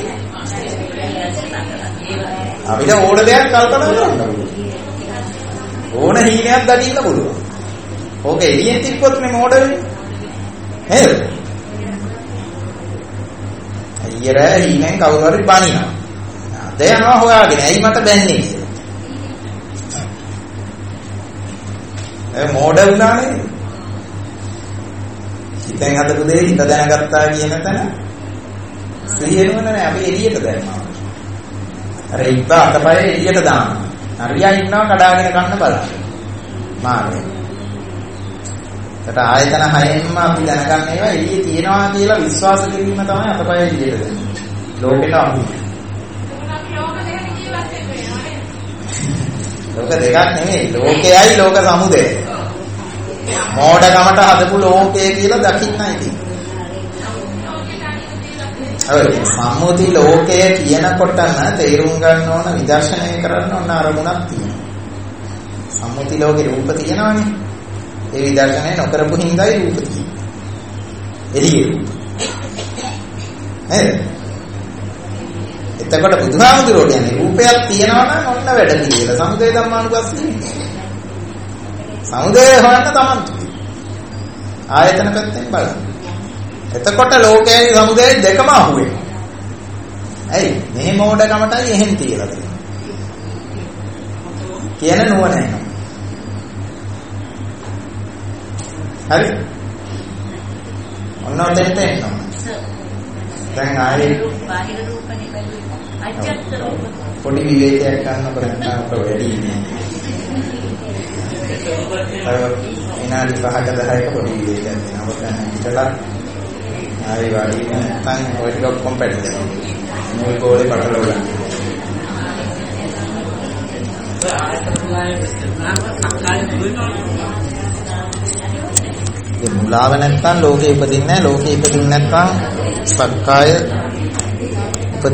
අපිට ඕන දෙයක් කල්පනා කරන්න ඕන. ඕන හීනයක් දකින්න පුළුවන්. ඕක එළියෙන් තිබ්බොත් මේ මෝඩ වෙන්නේ. නේද? අයියර හීනෙන් කවුරු හරි බනිනවා. දැයනවා හොයාගෙන. ඇයි මට බැන්නේ කියලා. ඒ මෝඩ වුණා නේද? හිතෙන් හදපු දේ හිත දැනගත්තා කියන තැන සිහියෙන්නේ නැහැ. අපි එළියට දැම්මා. අර ඉබ්බ අතපය එළියට දානවා. හරියා ඉන්නවා කඩාගෙන ගන්න බලන්න. මාර්ගය. ඒකට ආයතන හයෙන්ම අපි දැනගන්න ඒවා එළියේ තියනවා කියලා විශ්වාස කිරීම තමයි අතපය එළියට දෙන්නේ. ලෝකෙට අහු. ලෝක දෙකක් නෙමෙයි. ලෝකයයි ලෝක සමුදයයි. මෝඩකමට හදපු ලෝකය කියලා දකින්නයි තියෙන්නේ. ඔය සම්මුති ලෝකය කියනකොටම තේරුම් ගන්න ඕන විදර්ශනය කරන්න ඕන අරමුණක් තියෙනවා. සම්මුති ලෝකේ රූප තියෙනවානේ. ඒ විදර්ශනය නොකරපු හින්දායි රූප තියෙන්නේ. එළියේ රූප. නේද? එතකොට බුදුහාමුදුරුවෝ කියන්නේ රූපයක් තියෙනවා නම් ඔන්න වැඩ පිළිවෙල. සමුදය ධම්මානුපස්සී. සමුදය හොයන්න තමන් ආයතන පැත්තෙන් බලන්න. එතකොට ලෝකයයි සමුදයයි දෙකම අහුවෙනවා. ඇයි? මේ මෝඩකමටයි එහෙන් තියලා තියෙන්නේ. කියන නුවණ එනවා. හරි? ඔන්න ඔතෙන්ට එනවා. දැන් ආයේ බාහිර රූපනේ බැලුවා. අජත්ත රූප. පොඩි විවේකයක් ගන්නකොට නැත්නම් වැඩි ඉන්නේ. විනාඩි පහක දහයක පොඩි විවේකයක් දෙනවා. ඔතන හිටලා ආයි වාඩි වෙන නැත්නම් ඔය ටික ඔක්කොම පැටලෙනවා. මේ කෝලේ පටලවලා. ඒ මුලාව නැත්නම් ලෝකේ ඉපදින්නේ නැහැ. ලෝකේ ඉපදින්නේ නැත්නම් සක්කාය